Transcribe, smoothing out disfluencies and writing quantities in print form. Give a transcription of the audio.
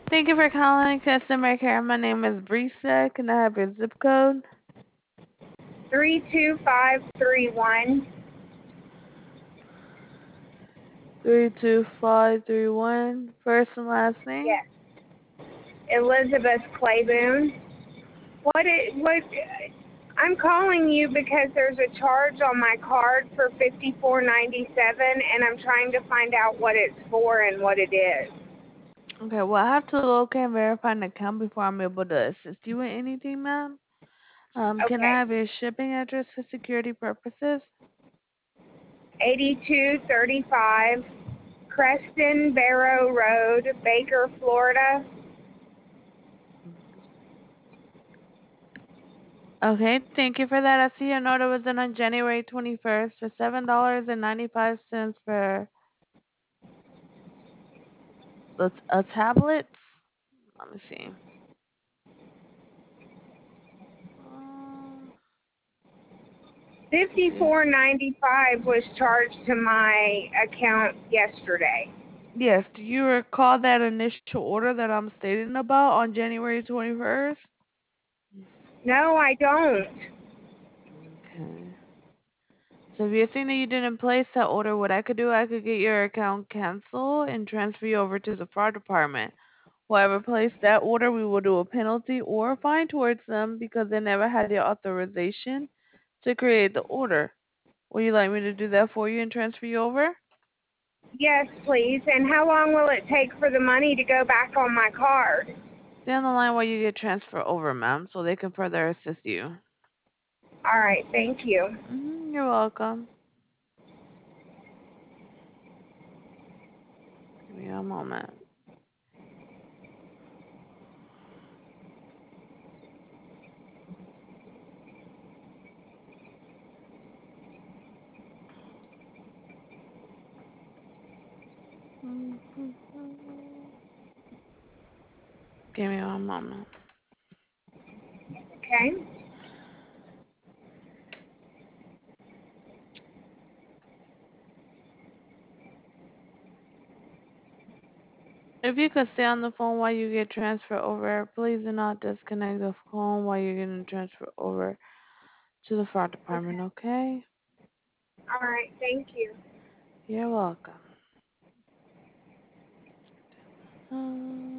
Thank you for calling customer care. My name is Brisa. Can I have your zip code? 32531. 32531. First and last name? Yes. Elizabeth Claiborne. What I'm calling you because there's a charge on my card for $54.97 and I'm trying to find out what it's for and what it is. Okay, well, I have to locate and verify an account before I'm able to assist you with anything, ma'am. Can I Okay. have your shipping address for security purposes? 8235 Creston Barrow Road, Baker, Florida. Okay, thank you for that. I see your order was in on January 21st for $7.95 for a tablets. Let me see. Um, see. $54.95 was charged to my account yesterday. Yes, do you recall that initial order that I'm stating about on January 21st? No, I don't. Okay. So if you're saying that you didn't place that order, what I could do, I could get your account canceled and transfer you over to the fraud department. Whoever placed that order, we will do a penalty or a fine towards them because they never had the authorization to create the order. Would you like me to do that for you and transfer you over? Yes, please. And how long will it take for the money to go back on my card? Stay on the line while you get transferred over, ma'am, so they can further assist you. All right, thank you. You're welcome. Give me a moment. Give me one moment. Okay. If you could stay on the phone while you get transferred over, please do not disconnect the phone while you're getting transferred over to the fraud department, Okay. okay? All right, thank you. You're welcome.